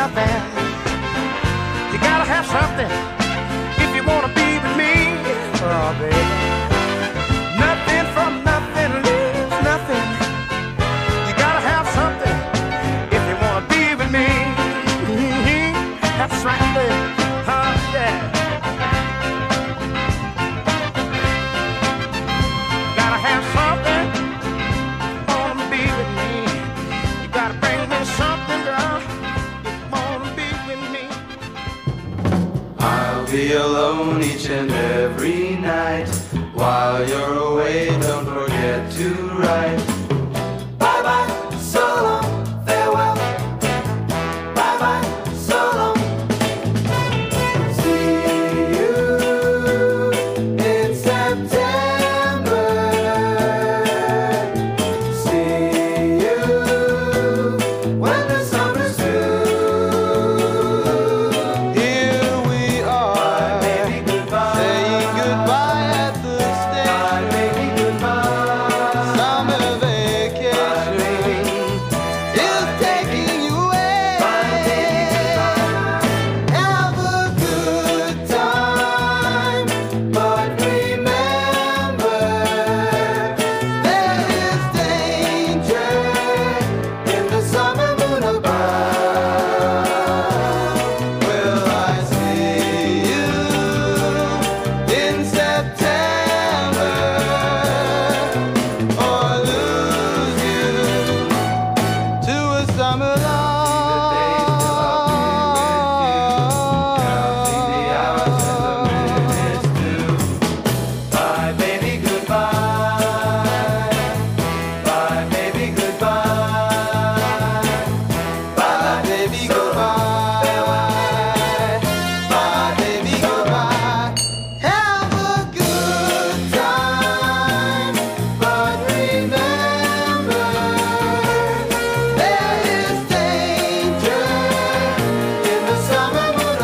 nothing. You gotta have something if you wanna be with me. Oh, baby. Nothing from nothing leaves nothing. You gotta have something if you wanna be with me. That's right, baby. Yeah. Gotta have something. Wanna be with me. You gotta bring me something, girl. If you wanna be with me. I'll be alone each and every night. While you're away, don't forget to write. Bye bye, so long, farewell. Bye bye, so long. See you in September. See you when the summer's through. Here we are, baby, goodbye. Saying goodbye at the station. Baby, goodbye. Summer vacation is taking you away. Have a good time, but remember there is danger in the summer moon above. Will I see you in September or lose you to a summer love? Bye, baby, goodbye. Bye, baby, goodbye. Bye, baby, goodbye. Bye, baby, goodbye. Have a good time, but remember there is danger in the summer moon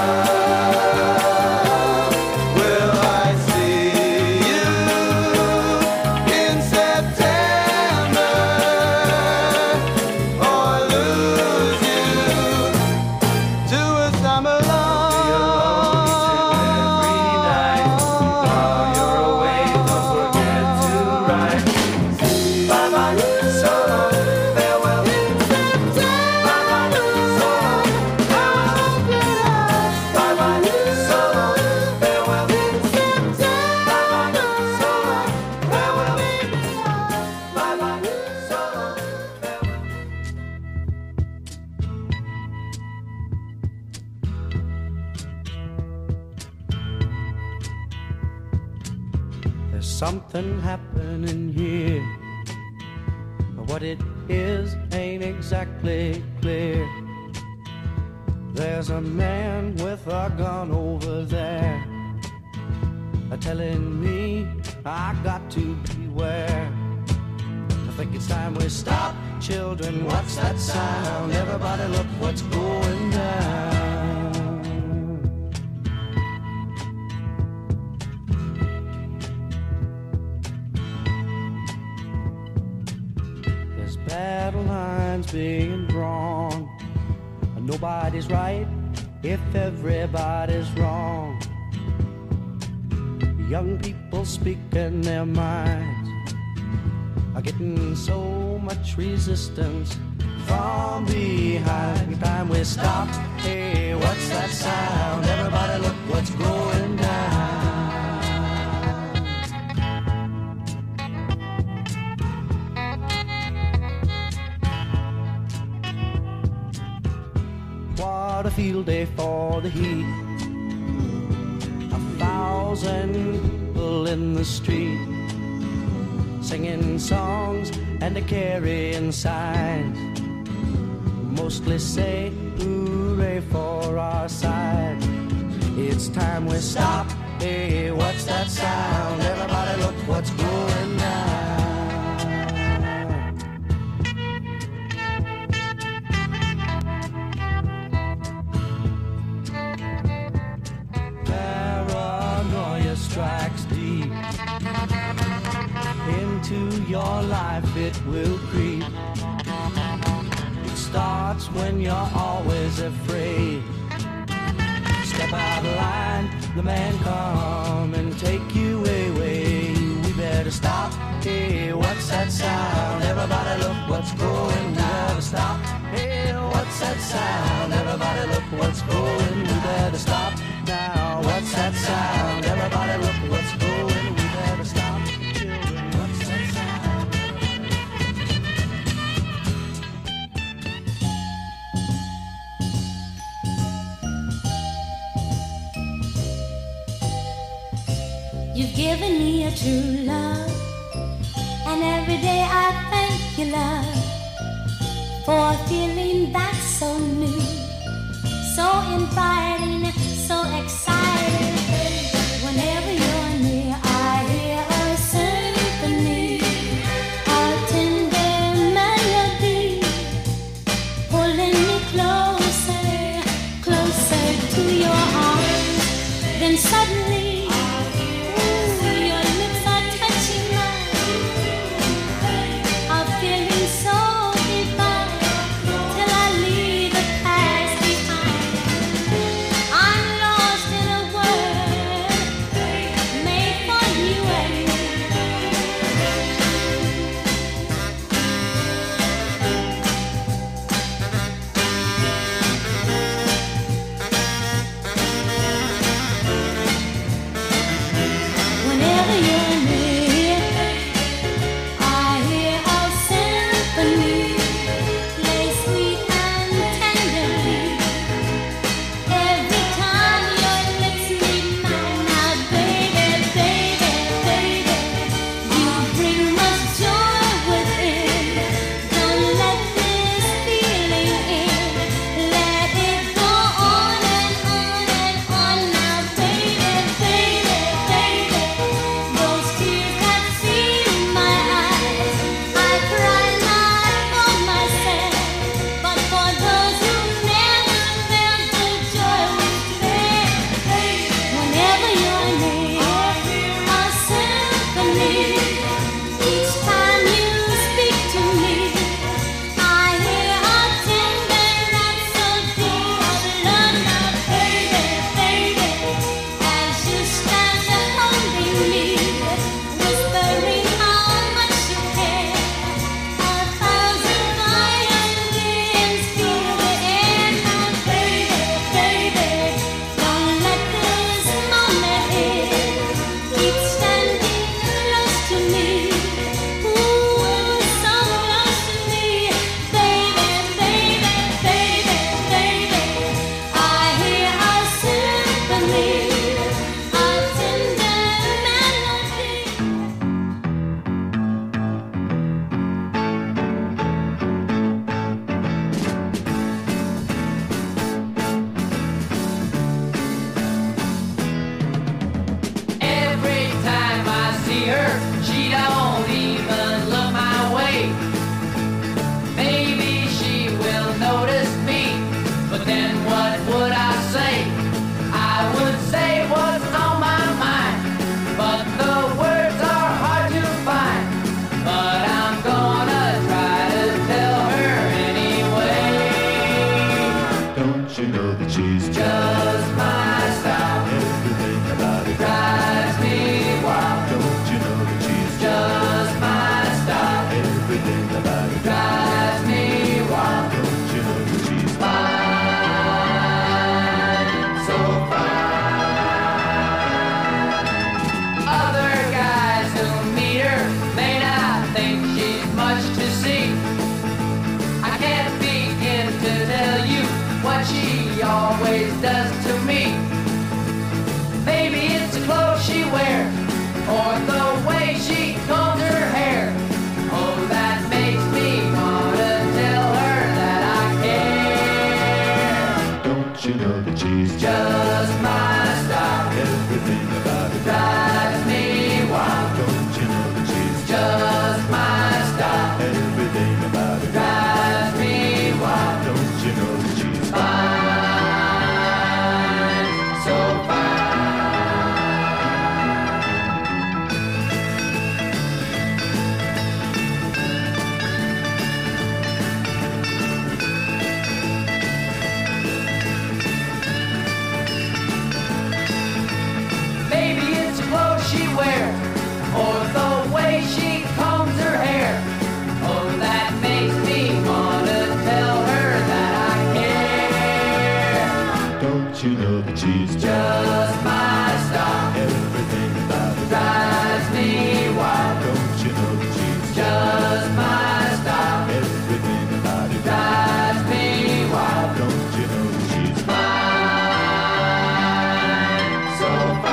above. Will I see you in September or lose you to a summer love? While you're away, don't forget to write. Bye bye, so long, farewell. Bye bye, so long, farewell. Bye bye, so long, farewell. Bye bye, so long, farewell. Bye bye, so long, There's something happening here. What it is ain't exactly clear. There's a man with a gun over there, telling me I got to beware. I think it's time we stop, children. What's that sound? Everybody look what's going down. There's battle lines being drawn. Nobody's right if everybody's wrong. Young people speaking their minds are getting so much resistance from behind. Time we stop. Hey, what's that sound? Everybody look what's going down. What a field day for the heat. 1,000 people in the street, singing songs and a carrying signs. Mostly say hooray for our side. It's time we stop. Hey, what's that sound? Everybody look what's going down. Paranoia strikes deep into your life, it will creep. It starts when you're always afraid. Step out of line, the man come and take you away. We better stop. Hey, what's that sound? Everybody look what's going. We better stop. Hey, what's that sound? Everybody look what's going. We better stop now. What's that sound? Everybody look what's going. We better stop. Children, what's that sound? You've given me a true love, and every day I thank you, love, for a feeling that's so new, so inviting, so exciting. Whenever you're near, I hear a symphony, a tender melody, pulling me closer, closer to your arms. Then suddenly, your lips are touching mine, a feeling so divine, till I leave the past behind. I'm lost in a world made for you and me. Whenever you're near, I hear a symphony, play sweet and tenderly. Every time your lips meet mine, now baby, baby, baby, you bring much joy within. Don't let this feeling in, let it go on and on and on. Now baby, baby, baby, those tears that fill my eyes, I cry not for myself, but for those who never felt the joy we felt. Whenever you're near, a symphony. Each time you speak to me, I hear a tender rhapsody of love. Now baby, baby, as you stand holding me, whispering how much you care, a thousand violins fill the air. Now baby, baby, don't let this moment end. Keep standing close to me, ooh, so close to me, baby, baby, baby, baby. I hear a symphony, a tender melody. Every time I see her, she don't even look my way. Maybe she will notice me, but then what would I say? I would say what's on my mind, but the words are hard to find. But I'm gonna try to tell her anyway. Don't you know that she's Just my style everything about it? drives me wild. Don't you know that she's Just my style everything about it? drives me wild. Don't you know that she's Fine, so fine. Other guys who meet her may not think she's much to see. I can't begin to tell you what she always does to me. Maybe it's the clothes she wears, or the way she combs her hair. Oh, that makes me wanna tell her that I care. Don't you know that she's Just my style everything about it? drives me wild. Don't you know that she's Just my style everything about it? drives me wild. Don't you know that she's Fine, so fine. you know that she's just my style. everything about it Drives me wild. Don't you know that she's Just my style. everything about it Drives me wild. Don't you know that she's Fine, so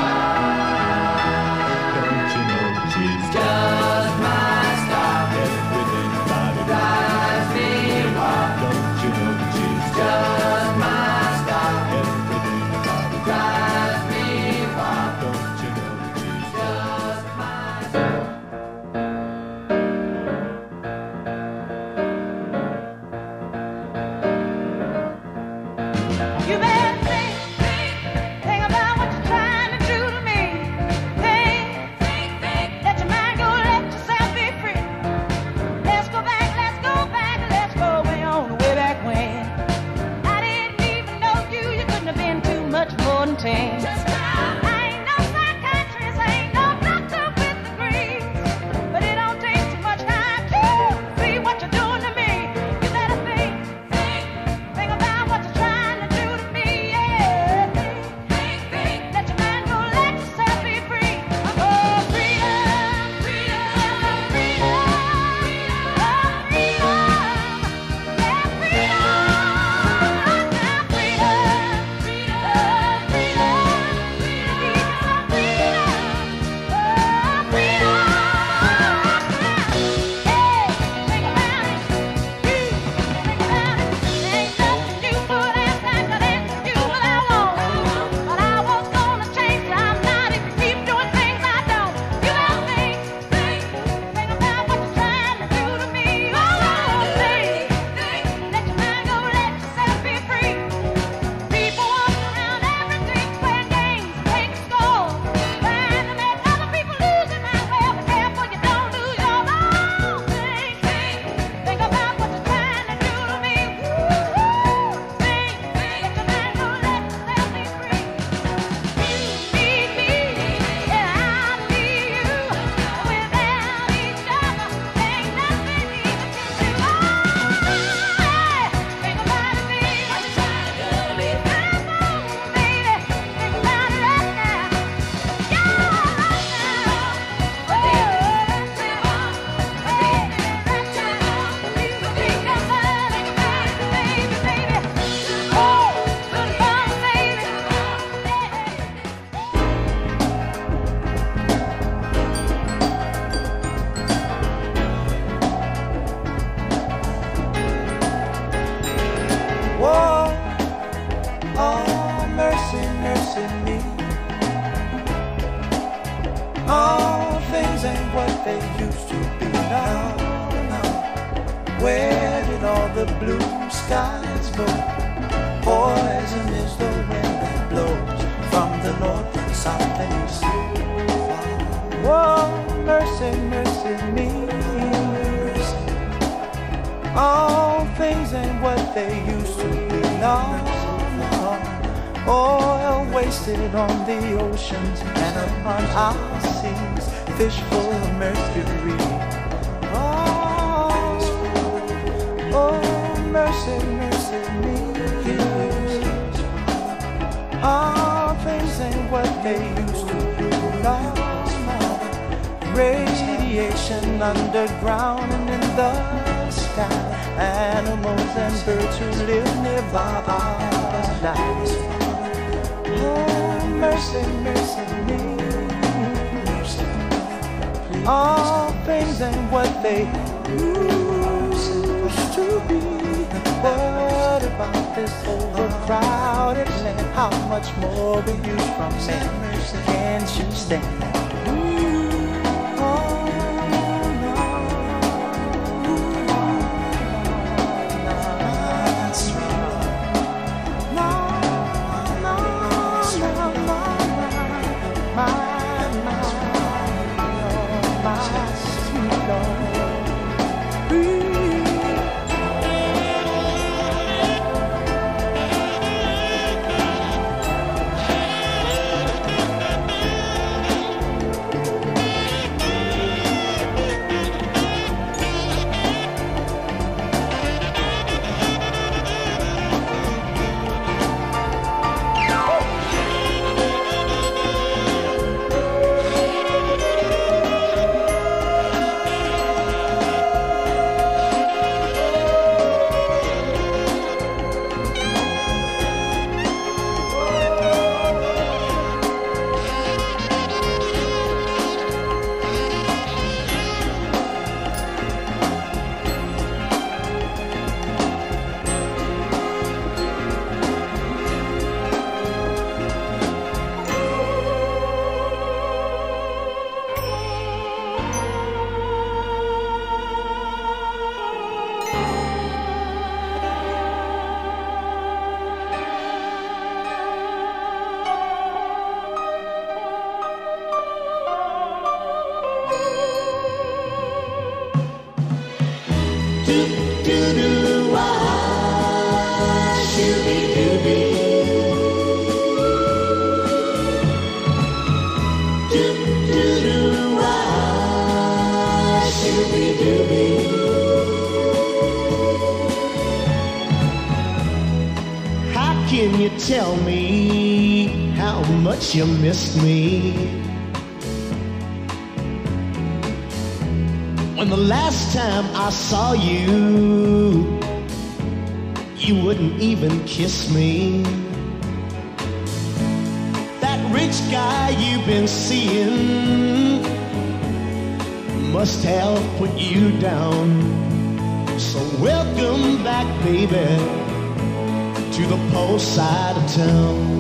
fine. Don't you know that she's Just my style. everything about it Drives me wild. Don't you know that she's Just my style. everything about it Drives me wild. Don't you know that she's Just my style. You better think about what you're trying to do to me. Think, let your mind go, let yourself be free. Let's go back, let's go way on, way back when. I didn't even know you couldn't have been too much more than 10. I ain't no psychiatrist, I ain't no doctor with degrees, but it don't take too much time to see what you're doing to me. You better think about what you're trying to do to me, yeah. Think, let your mind go, let yourself be free. Oh, freedom, freedom, freedom, oh, freedom, yeah, freedom, People walk around every street playing games, taking scores, trying to make other people lose it. Now, well, be careful you don't lose your own. Think about what you're trying to do to me. Think, let your mind go, let yourself be free. You need me, and I need you. Without each other, ain't nothing we can do. Think about it, baby. What you trying to do to me? Come on, baby. Think about it right now. Yeah, right now. Oh, think about it right now. You think about it, baby, baby. Oh, good fun, baby. Whoa, oh, mercy, mercy me. All things ain't what they used to be now. Where did all the blue skies go? Poison is the wind that blows from the north and south and east. Whoa, mercy, mercy me. All things ain't what they used to be. No, no. Oil wasted on the oceans and upon our seas, fish full of mercury. Oh, oh, mercy, mercy me. All things ain't what they used to be. No, no. Radiation underground and in the sky. Animals and birds who live nearby are lives. Oh, mercy, mercy me. All things ain't what they used to be. What about this overcrowded land? How much more abuse from men can't you stand? can you tell me how much you missed me? When the last time I saw you, you wouldn't even kiss me. That rich guy you've been seeing must have put you down. So welcome back, baby, to the poor side of town.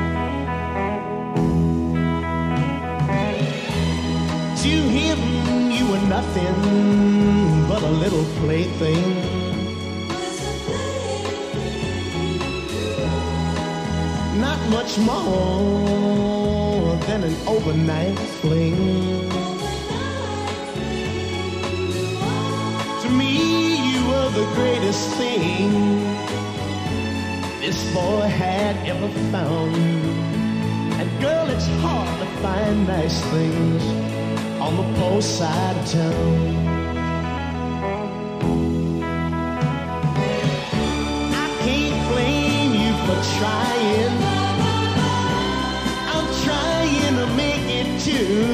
To him you were nothing but a little plaything. Not much more than an overnight fling. To me you were the greatest thing this boy had ever found. And girl, it's hard to find nice things on the poor side of town. I can't blame you for trying. I'm trying to make it too.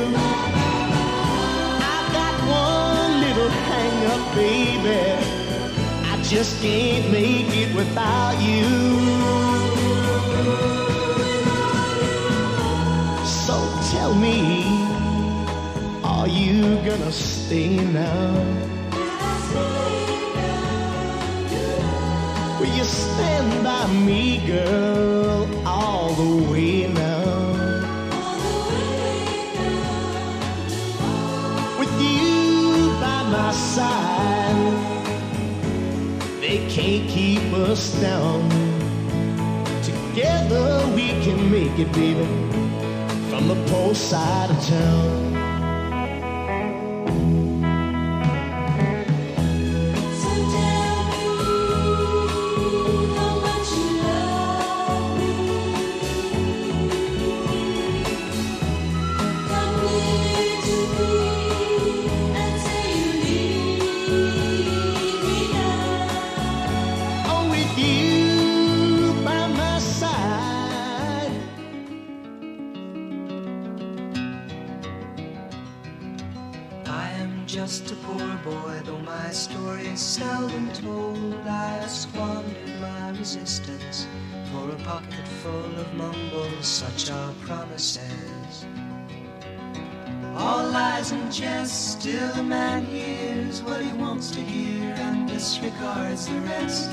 I've got one little hang up, baby. I just can't make it without you. So tell me, are you gonna stay now? Will you stand by me, girl, all the way now? With you by my side, they can't keep us down. Together we can make it, baby, from the poor side of town. Just a poor boy, though my story is seldom told. I squandered my resistance for a pocket full of mumbles, such are promises. All lies and jest, still a man hears what he wants to hear and disregards the rest.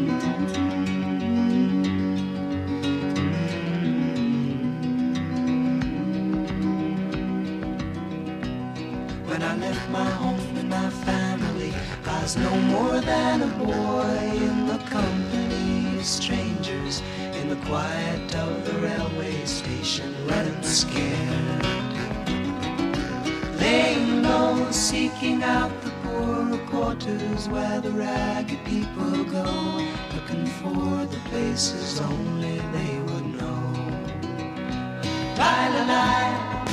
When I left my home and my family, I was no more than a boy in the company of strangers, in the quiet of the railway station, running scared. Laying low, seeking out the poorer quarters where the ragged people go, looking for the places only they would know. Lie-la-lie,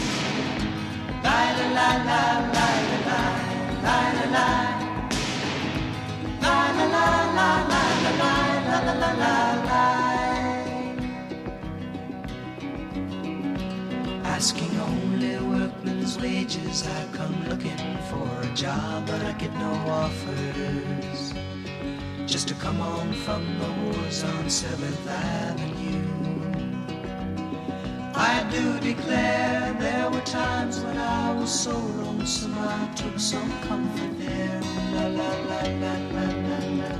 asking only workmen's wages, I come looking for a job, but I get no offers. Just to come home from the wars on 7th Avenue. I do declare there were times when I was so lonesome I took some comfort there. La la la la la la la.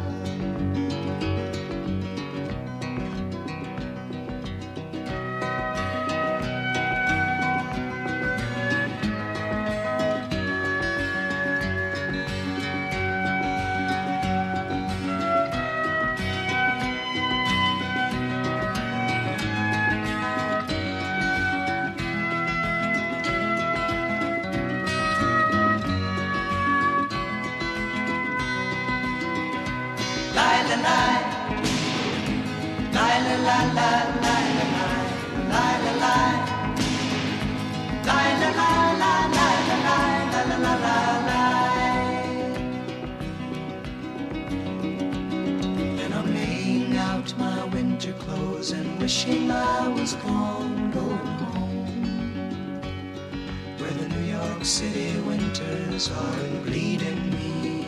wishing I was gone, going home, where the New York City winters aren't bleeding me,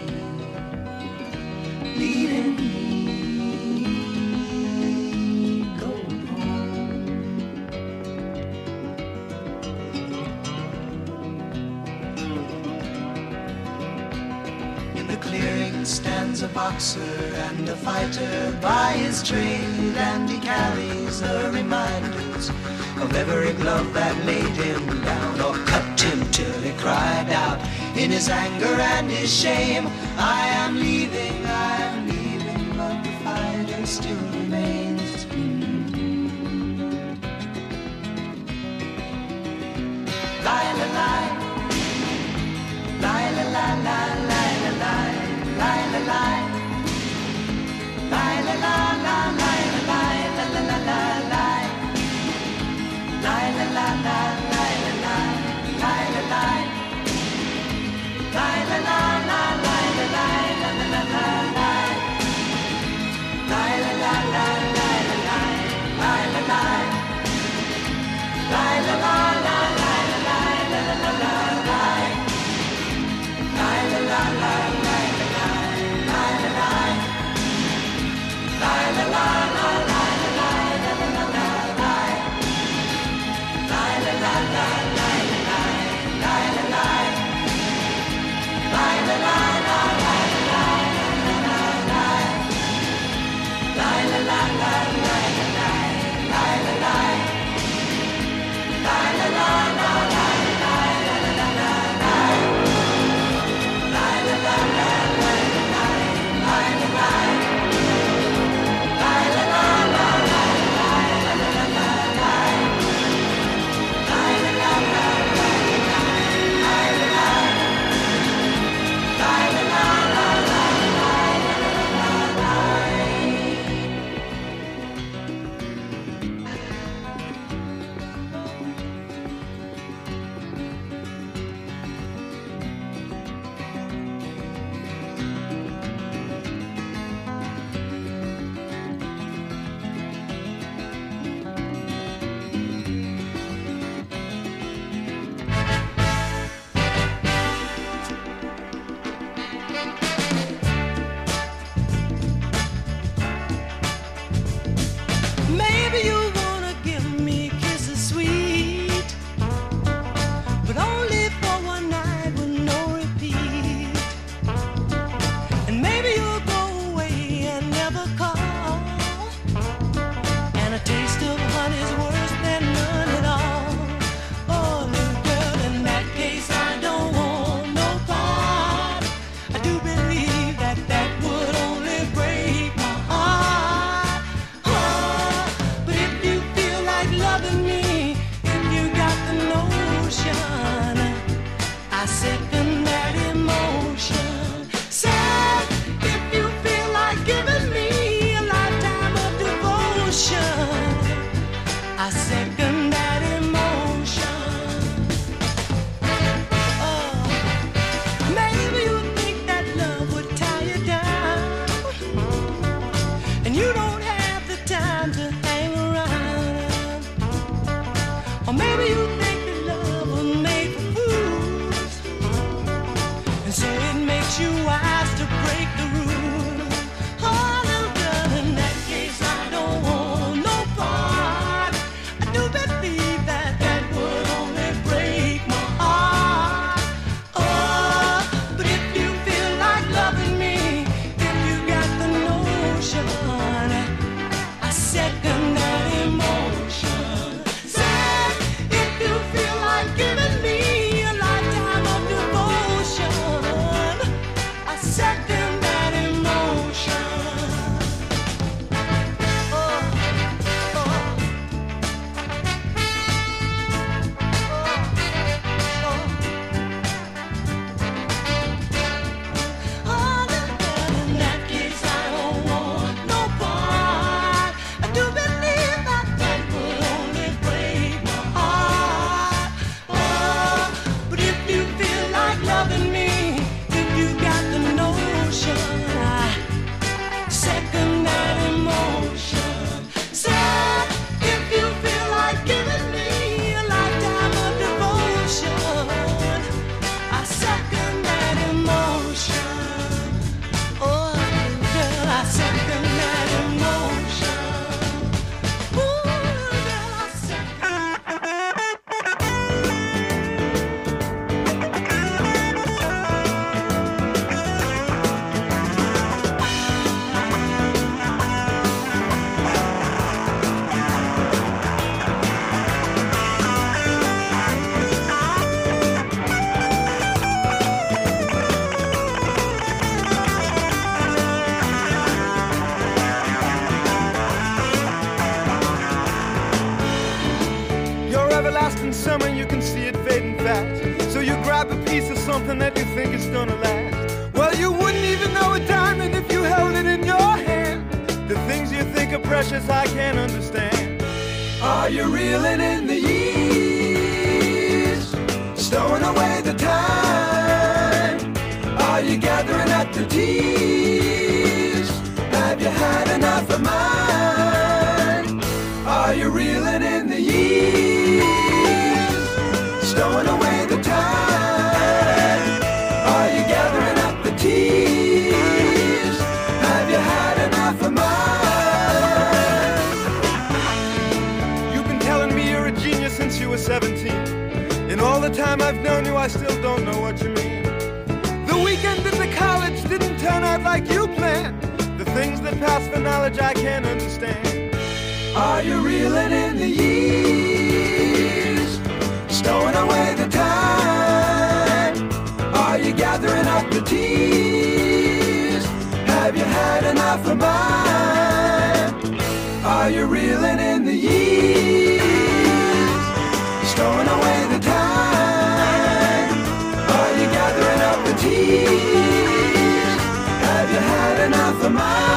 bleeding me. Going home. In the clearing stands a boxer and a fighter by his trade, and he carries the reminders of every glove that laid him down or cut him till he cried out in his anger and his shame, I am leaving, but the fighter still remains. Lie, la, lie. Lie, la, la, la, lie, la, lie. Lie, la, lie. Lie, la, la, la, lie, la, lie, la, la, la, la, lie. Lie, la, la, la, lie, la, lie. Lie, la, lie. Lie, la, la, la, lie, la, lie, la, la, la, la, lie. Lie, la, la, la, lie, la, lie. Lie, la, lie. Lie, la, la, la, lie, la, lie, la, la, la, la, lie. Lie, la, la, la, lie, la, lie. Lie, la, lie. Lie, la, la, la, lie, la, lie, la, la, la, la, lie. Lie, la, la, la, lie, la, lie. Lie, la, lie. Lie, la, la, la, lie, la, lie, la, la, la, lie. Lie, la, la, la, lie, la, lie. Lie, la, lie. Lie, la, la, la, lie, la, lie, la, la, la, la, lie. Lie, la, la, la, lie, la, lie. Lie, la, lie. Lie, la, la, la, lie, la, lie, la, la, la, la, lie. Lie, la, la, la, lie, la, lie. Lie, la, lie. Lie, la, la, la, lie, la, lie, la, la, la, Maybe you wanna give me kisses sweet, but only for one night with no repeat. And maybe you'll go away and never call, and a taste of honey's worse than none at all. Oh, little girl, in that case I don't want no part. I do believe that that would only break my heart. Oh, but if you feel like loving me, if you got the notion, I second that emotion. Said, if you feel like giving me a lifetime of devotion, I second that emotion. Oh, maybe you think that love would tie you down, and you don't have the time to hang around. Or maybe you think that love was made for fools, and so it makes you wise to break the rules. Oh, little girl, in that case I don't want no summer, you can see it fading fast. So you grab a piece of something that you think is gonna last. Well, you wouldn't even know a diamond if you held it in your hand. The things you think are precious, I can't understand. Are you reeling in the years, stowing away the time? Are you gathering up the tears? Have you had enough of mine? Are you reeling in the years, stowing away the time? Are you gathering up the tears? Have you had enough of mine? You've been telling me you're a genius since you were 17. In all the time I've known you, I still don't know what you mean. The weekend at the college didn't turn out like you planned. The things that pass for knowledge I can't understand. Are you reeling in the years, stowing away the time? Are you gathering up the tears? Have you had enough of mine? Are you reeling in the years, stowing away the time? Are you gathering up the tears? Have you had enough of mine?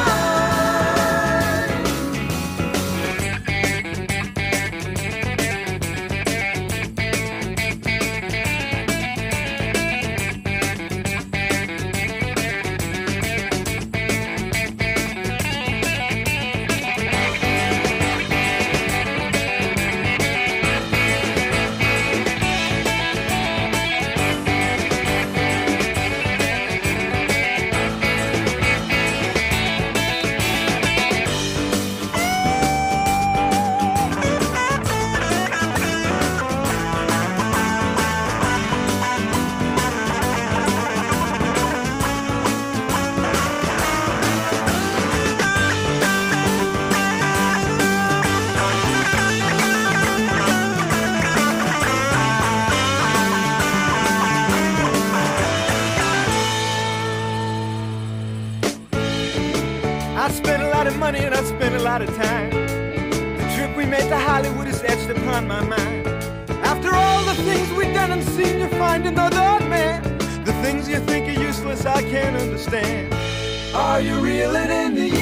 I spent a lot of money and I spent a lot of time. The trip we made to Hollywood is etched upon my mind. After all the things we've done and seen, you find another man. The things you think are useless, I can't understand. Are you reeling in the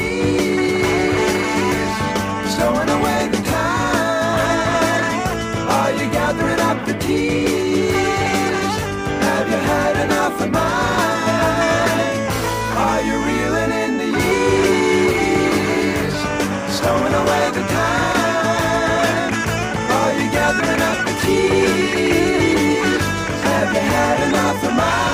years, stowing away the time? Are you gathering up the tears? Have you had enough of mine? Are you reeling in the years, stowing away the time? Are you gathering up the tears? Have you had enough of mine?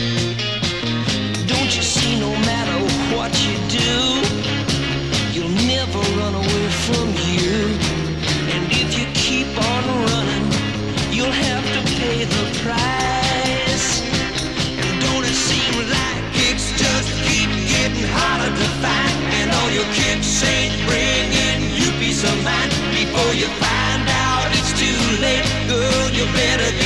You'll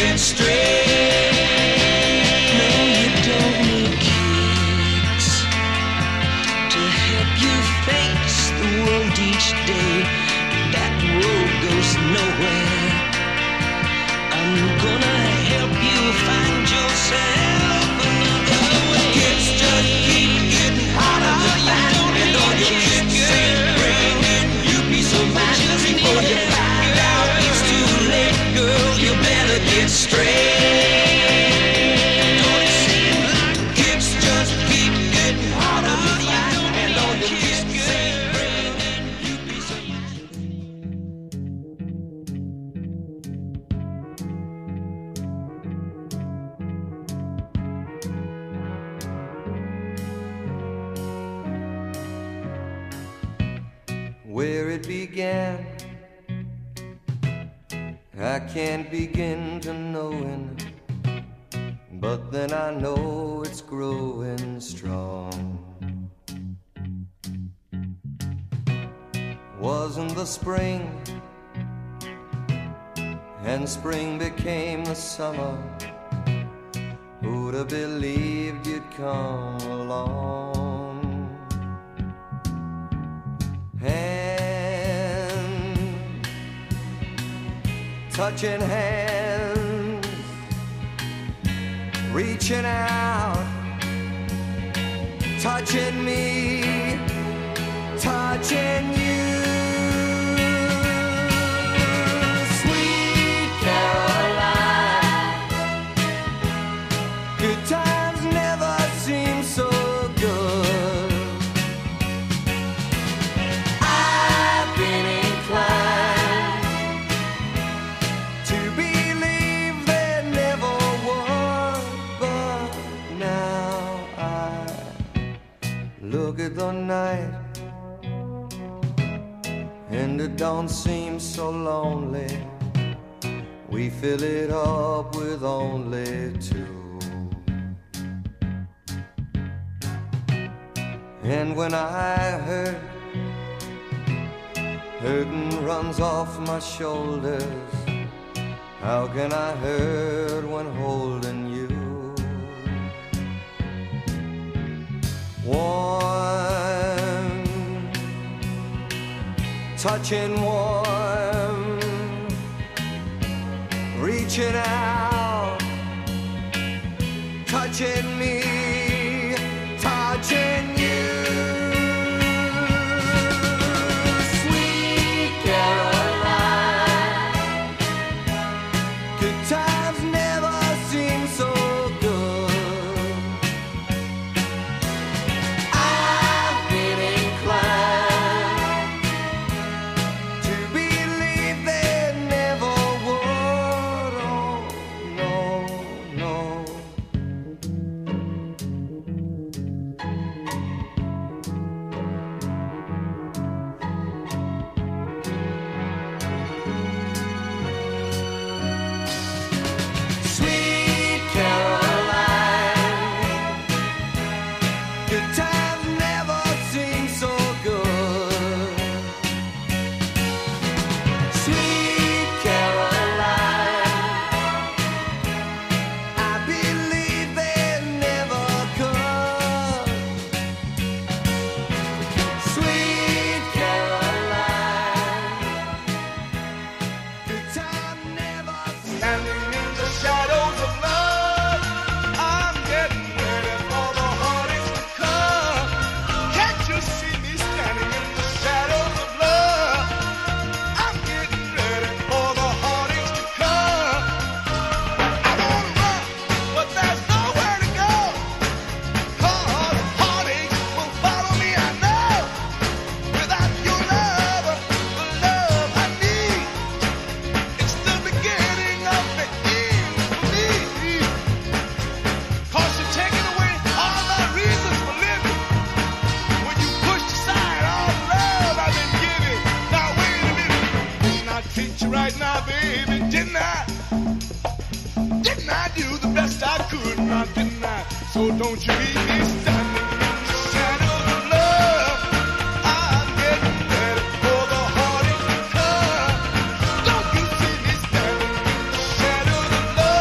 get straight. No, you don't need kicks to help you face the world each day. That road goes nowhere. I'm gonna help you find yourself another way. Kids just keep getting harder to find, and all your kids ain't bringing you peace of mind. Before you find out it's too late, girl, you better get straight. Don't it seem like kids just keep getting harder to find, and all your kids ain't bringing you peace of mind. Where it began, I can't begin to knowing, but then I know it's growing strong. Wasn't the spring, and spring became the summer. Who'd have believed you'd come along? Hand, touching hands, reaching out, touching me, touching you. Sweet Caroline, good times never seem so good. I've been inclined to believe there never was, but now I look at the night and it don't seem so lonely. We fill it up with only two. And when I hurting runs off my shoulders, how can I hurt when holding you? Warm, touching warm, reaching out, touching me, touching you. Sweet Caroline, good times never seem so good. I've been inclined to believe there never would. Oh, no, no. Sweet Caroline, good times never seem so good. Sweet Caroline, I believe they never could. Sweet Caroline, good time never Standing in the shadows of love, I'm getting ready for the heartaches to come. Can't you see me standing in the shadows of love? I'm getting ready for the heartaches to come. I wanna run, but there's nowhere to go. 'Cause heartaches will follow me, I know. Without your love, the love I need, it's the beginning of the end for me. 'Cause you're taking away all my reasons for living. When you pushed aside all the love I've been giving. Now wait a minute, didn't I treat you right now, baby? Didn't I? Didn't I do the best I could? Now didn't I? So don't you leave me standing in the shadows of love. I'm getting ready for the heartache to come. Don't you see me standing in the shadows of love?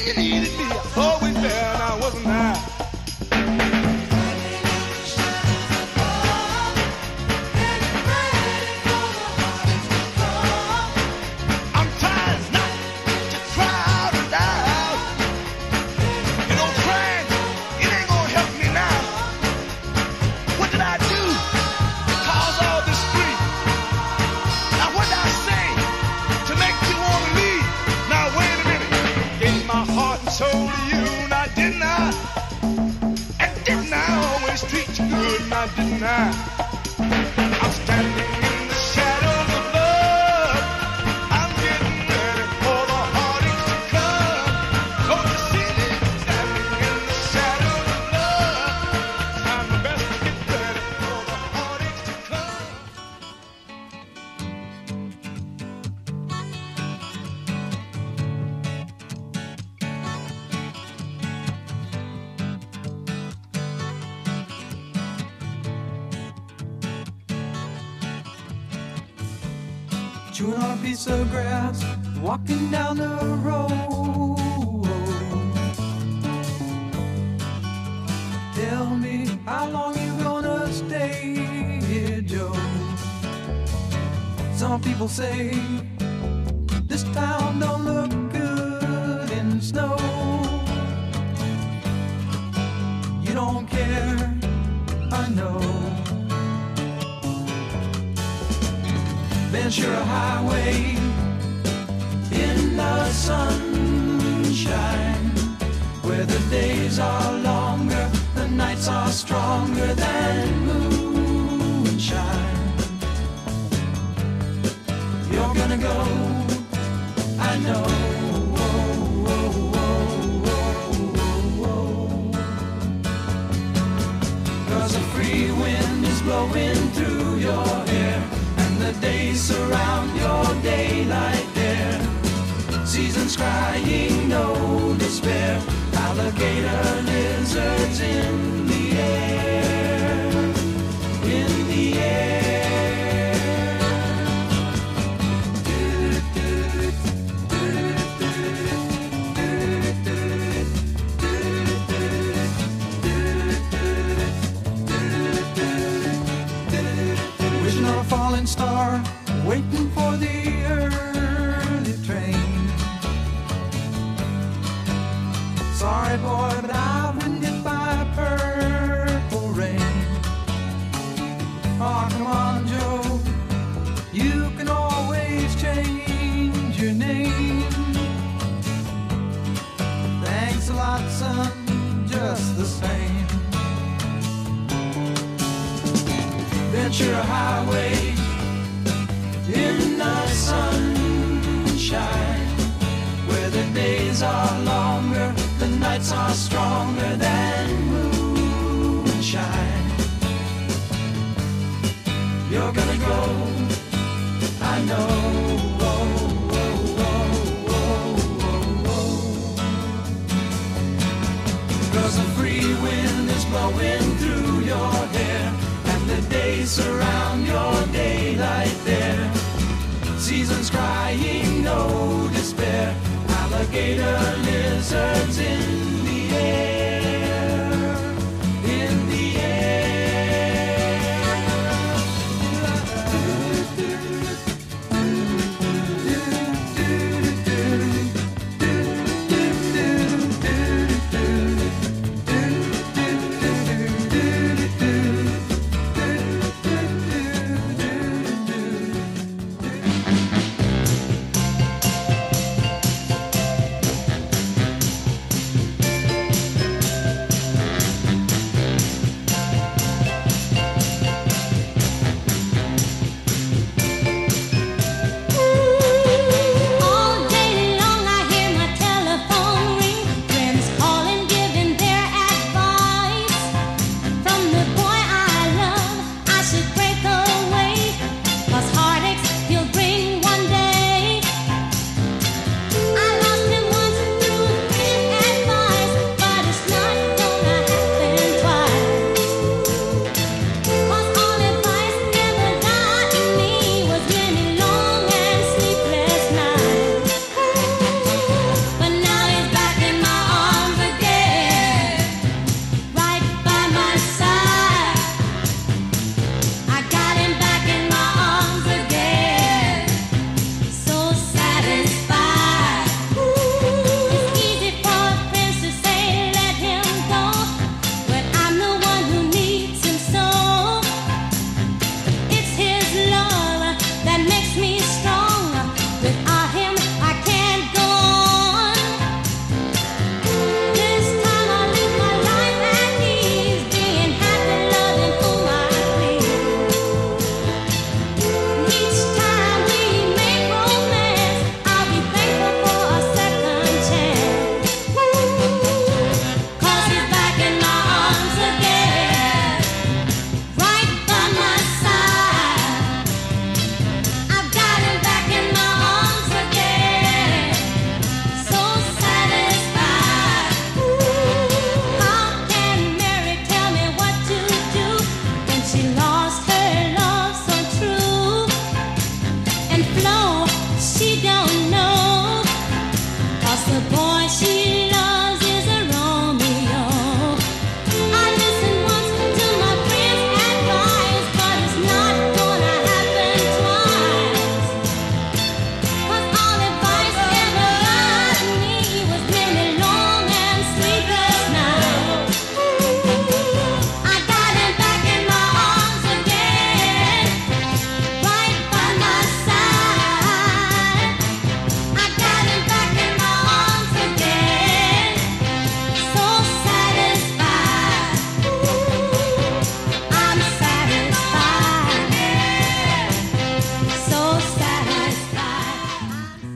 you needed me, I was always there, and I wasn't there. I'm trying not to cry out loud. You know, crying, it ain't gonna help me now. What did I do? Cause all this grief. Now what did I say to make you wanna leave? Now wait a minute. Gave my heart and soul to you, now didn't I? And didn't I always treat you good, now didn't I? I'm standing in the shadows of love. I'm getting ready for the heartaches to come. Don't you see me? Standing in the shadows of love. I'm the best to get ready for the heartaches to come. Chewing on a piece of grass, walking down the road. Tell me, how long you gonna stay here, Joe? Some people say this town don't look good in snow. You don't care, I know. Ventura Highway in the sunshine, where the days are longer, the nights are stronger than moonshine. You're gonna go, I know. Cause a free wind is blowing through your hair, the days surround your daylight there. Seasons crying, no despair. Alligator lizards in the air, in the air. Wishing on a falling star, waiting for the early train. Sorry boy, but I've been hit by purple rain. Oh, come on, Joe, you can always change your name. Thanks a lot, son, just the same. Ventura Highway in the sunshine, where the days are longer, the nights are stronger than moonshine. You're gonna go, I know. Cause the free wind is blowing through your hair, the days surround your daylight there. Seasons crying, no despair. Alligator lizards in the air, in the boy she loves is a Romeo. I listened once to my friend's advice, but it's not gonna happen twice. 'Cause all advice ever got me was many long and sleepless nights. I got him back in my arms again, right by my side. I got him back in my arms again, so satisfied. I'm satisfied, so satisfied.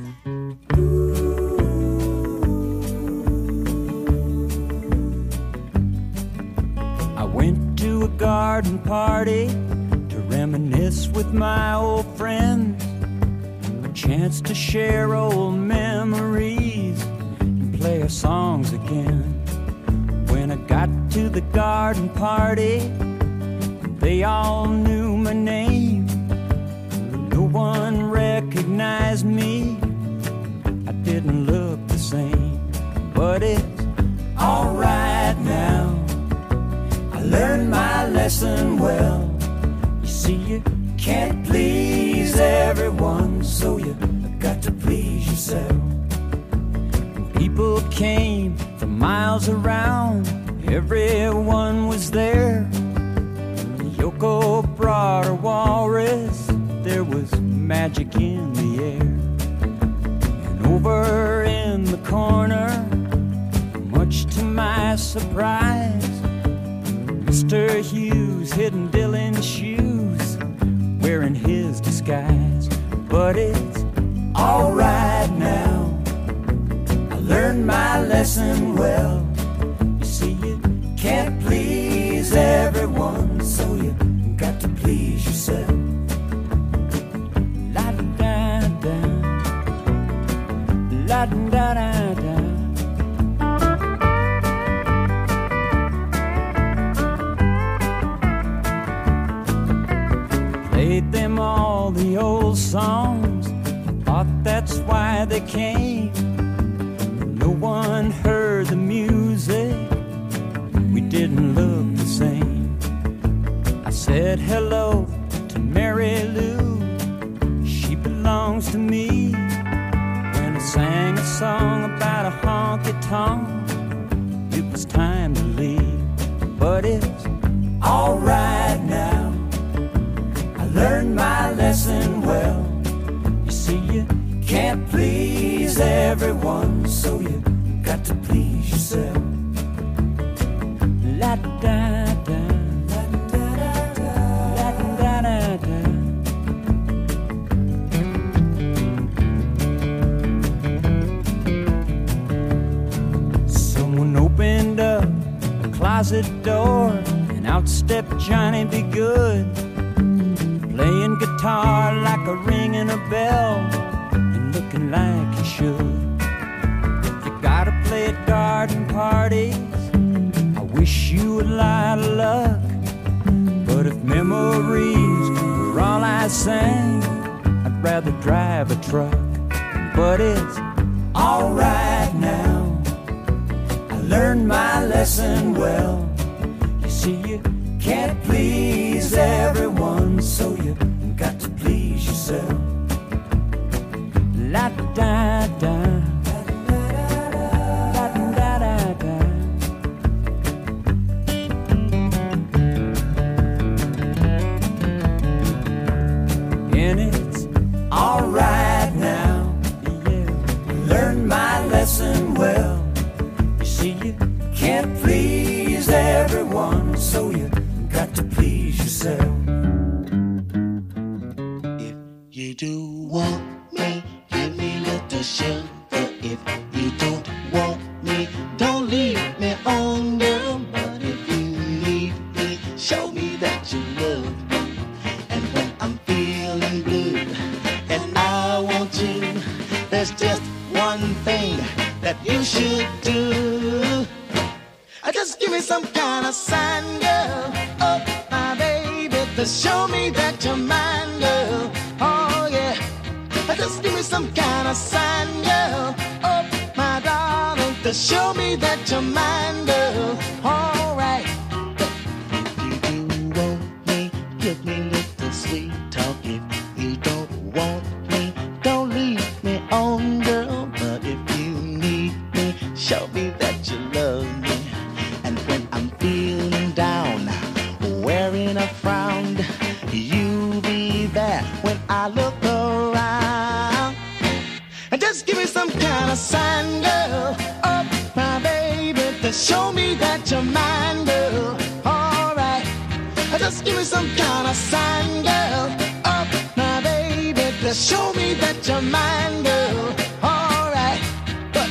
I went to a garden party to reminisce with my old friends, a chance to share old memories and play our songs again. When I got to the garden party, they all knew my name. No one recognized me. I didn't look the same, but it's alright now. I learned my lesson well. You see, you can't please everyone, so you got to please yourself. People came from miles around, everyone was there. Yoko brought her walrus, there was magic in the air. And over in the corner, much to my surprise, Mr. Hughes hidden Dylan's shoes, wearing his disguise. But it's alright now, I learned my lesson well. You see, you can't please everyone, so you got to please yourself. La-da-da-da, la-da-da-da-da. Played them all the old songs, thought that's why they came. No one heard the music, we didn't look the same. I said hello to Mary Lou, she belongs to me. When I sang a song about a honky-tonk, it was time to leave. But it's alright now, learned my lesson well. You see, you can't please everyone, so you got to please yourself. La-da-da-da, la-da-da-da, la-da-da-da. Someone opened up a closet door, and out stepped Johnny B. Good, playing guitar like a ringing a bell, and looking like you should. You gotta play at garden parties, I wish you a lot of luck. But if memories were all I sang, I'd rather drive a truck. But it's alright now, I learned my lesson well. You see, you can't please everyone, so you got to please yourself. La-da-da-da, la-da-da-da. And it's alright now, yeah, learned my lesson well. You see, you can't please everyone, so you got to please yourself. If you do want me, give me little sugar. If you don't want me, don't leave me on, girl. But if you need me, show me that you love me. And when I'm feeling blue and I want you, there's just one thing that you should do. Just give me some kind of sign, girl. Oh, my baby, to show me that you're mine, girl. Oh, yeah. Just give me some kind of sign, girl. Oh, my darling. to show me that you're mine, girl. All right. If you want me, give me little sweet talk. If you don't want me, don't leave me on, girl. But if you need me, show me that you love me. And when I'm feeling down, wearing a frown, you be there when I look around. And just give me some kind of sign, girl. Oh, my baby, to show me that you're mine, girl. All right. Just give me some kind of sign, girl. Oh, my baby, to show me that you're mine, girl. All right. But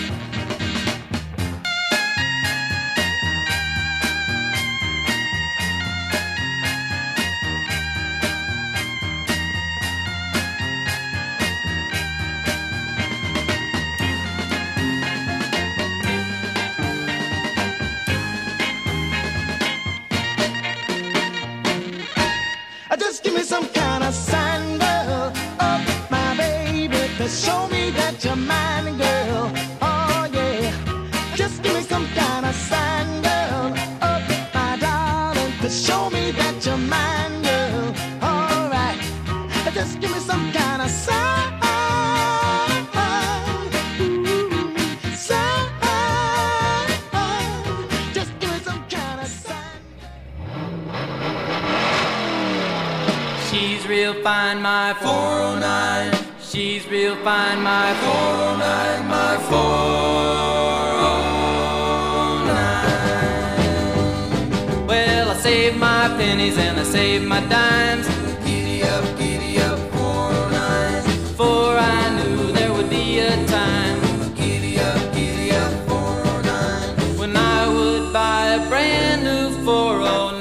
just give me some kind of sign, girl. Oh, my baby, to show me that you're mine, girl. Oh, yeah. Just give me some kind of sign, girl. Oh, my darling, to show me that you're mine, girl. All right. Just give me some kind of sign. Sign. Just give me some kind of sign. She's real fine, my 409. She's real fine, my 409, my 409. Well, I saved my pennies and I saved my dimes. Giddy up, 409. For I knew there would be a time. Giddy up, 409. When I would buy a brand new 409.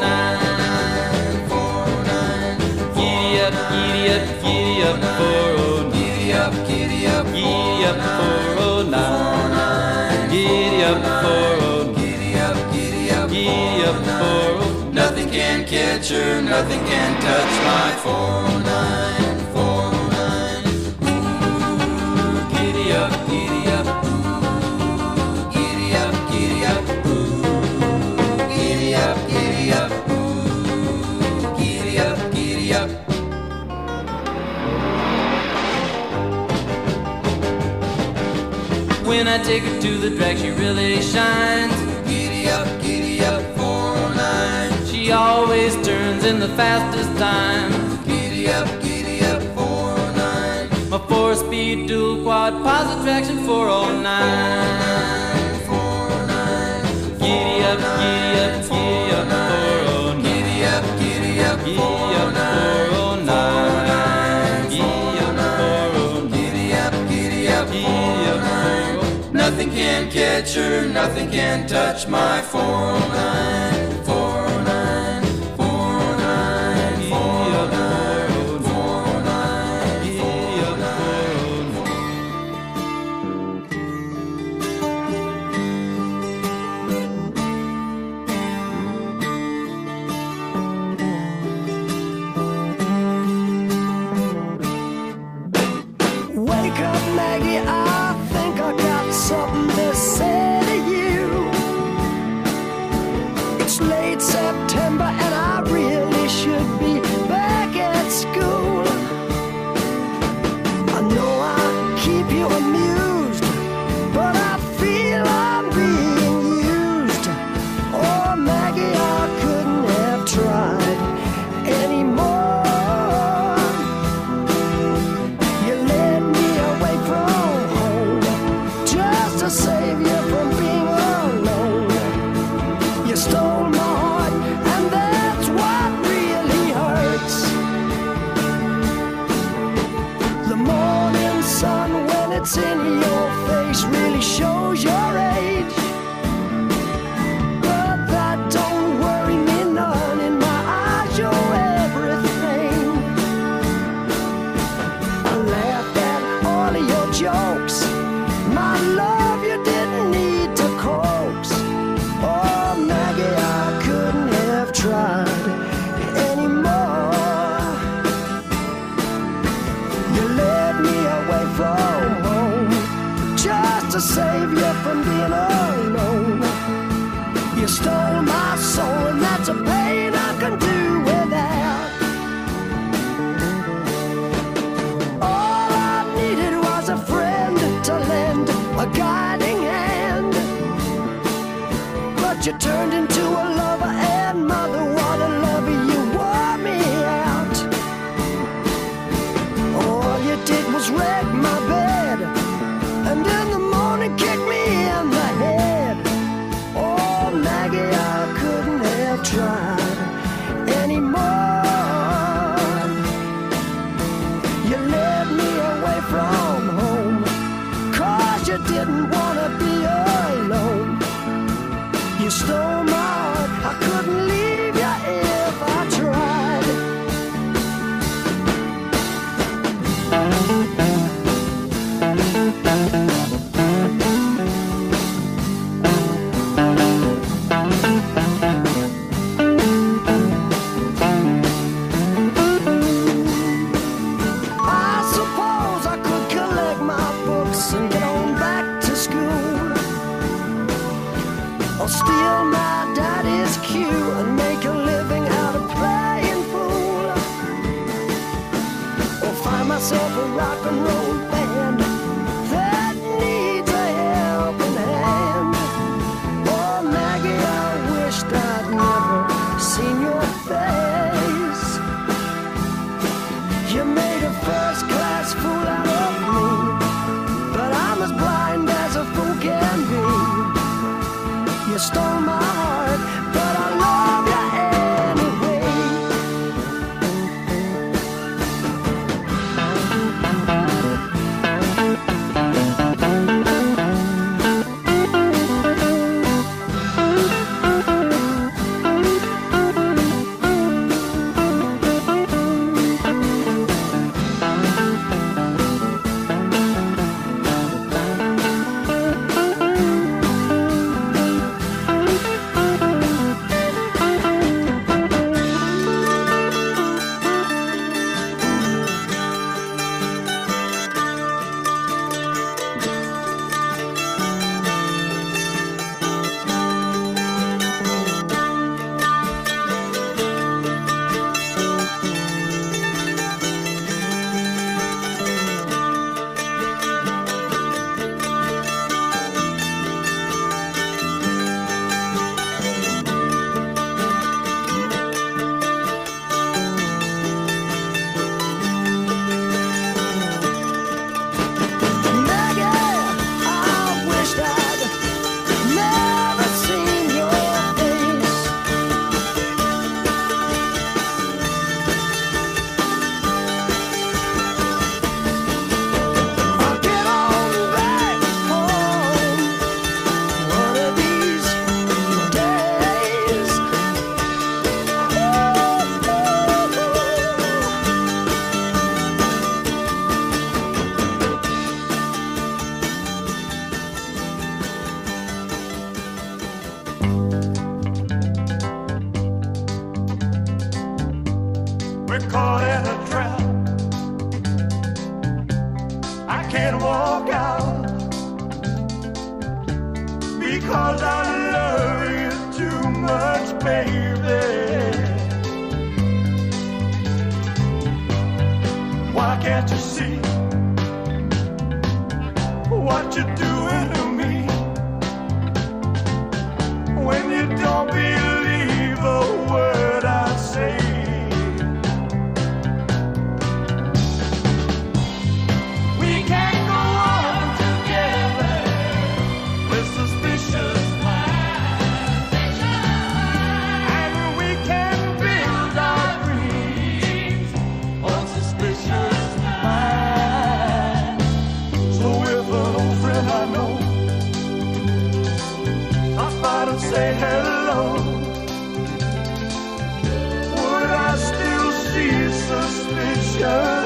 Giddy up, 409. Giddy up, 409. Giddy up, 409. Giddy up, 409. Nothing can catch her, nothing can touch my 409. 409. Ooh, giddy up, ooh. Giddy up, ooh. Giddy up, ooh. Giddy up. When I take her to the drag, she really shines. Giddy up, 409. She always turns in the fastest time. Giddy up, 409. My 4-speed dual quad positive traction 409. 409. Giddy up, 409. Giddy up, 409. Giddy up, 409. Nothing can catch her, nothing can touch my 409. 409. 409. 409. 409. Wake up, Maggie, I think I got something to say to you. It's late September and I really should be back at school. I know I keep you amused, but I feel I'm being used. Oh, Maggie, I couldn't have tried anymore. You led me away from home just to save you from being alone. You stole my heart, and that's what really hurts. The morning sun, when it's in your face, really shows your age. But that don't worry me none. In my eyes, you're everything. I laughed at all of your jokes. My love, you didn't need to coax. Oh, Maggie, I couldn't have tried anymore. You led me away from home just to save you from being alone. You stole my soul, and that's a pain I can do without. All I needed was a friend to lend a guiding hand, but you turned into a lover and mother. What a lover, you wore me out. All you did was wreck my bed, and in the morning kick me in the head. Oh, Maggie, I couldn't have tried anymore. You led me away from home, 'cause you didn't want to be alone. You stole my heart, I couldn't leave you if I tried. I suppose I could collect my books and get on back to school, or steal my daddy's cue and make a living out of playing fool, or find myself a rock and roll band that needs a helping hand. Oh, Maggie, I wished I'd never seen your face. You made a first-class fool out of me, but I'm as blind as a fool can be. You stole my heart, but I love you anyway. We're caught in a trap. I can't walk out because I love you too much, baby. Why can't you see what you're doing to me when you don't believe a word I say? We can't go on together with suspicious minds, and we can build our dreams on suspicious minds. So if an old friend I know stops by to say hello, would I still see suspicion?